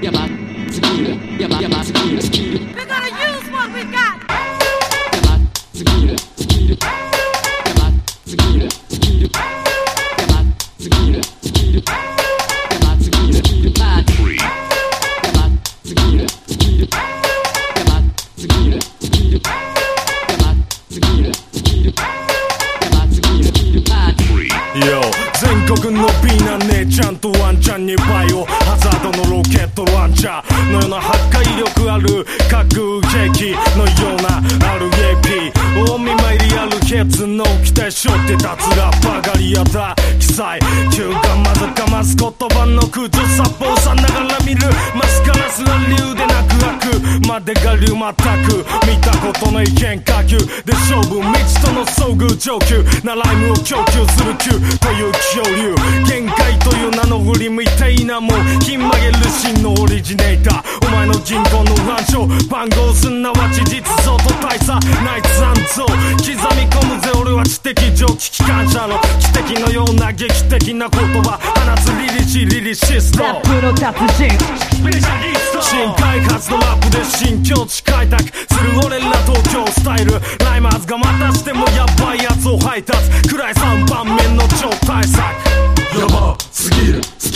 やばすぎるやばすぎるスキル We're gonna use what we got やばすぎるスキルやばすぎるスキルやばすぎるスキルやばすぎるスキルパーティーやばすぎるスキルやばすぎるスキルやばすぎるスキルやばすぎるスキルパーティー Yo 全国の美な姉ちゃんとワンちゃんにバイオハザードのロケットランチャーのような破壊力ある核兵器のような RAP お見舞いリアルケツの期待しょってたつらばかりやだ記載中がまずかます言葉の空中殺法さながら見るマスカラスは竜でなく悪までが竜まったく見たことない変化球で勝負未知との遭遇上級なライムを供給する級という恐竜限界という名の振りみたいなもんひん曲げる真のオリジネーターお前の銀行の暗証番号すなわち実像と大差ナイツ暗像刻み込むぜ俺は知的蒸気機関車の奇跡のような劇的な言葉放つリリシストラップの達人新開発のラップで新境地開拓する俺ら東京スタイルライマーズがまたしてもやばいやつを配達暗い3番目の超大作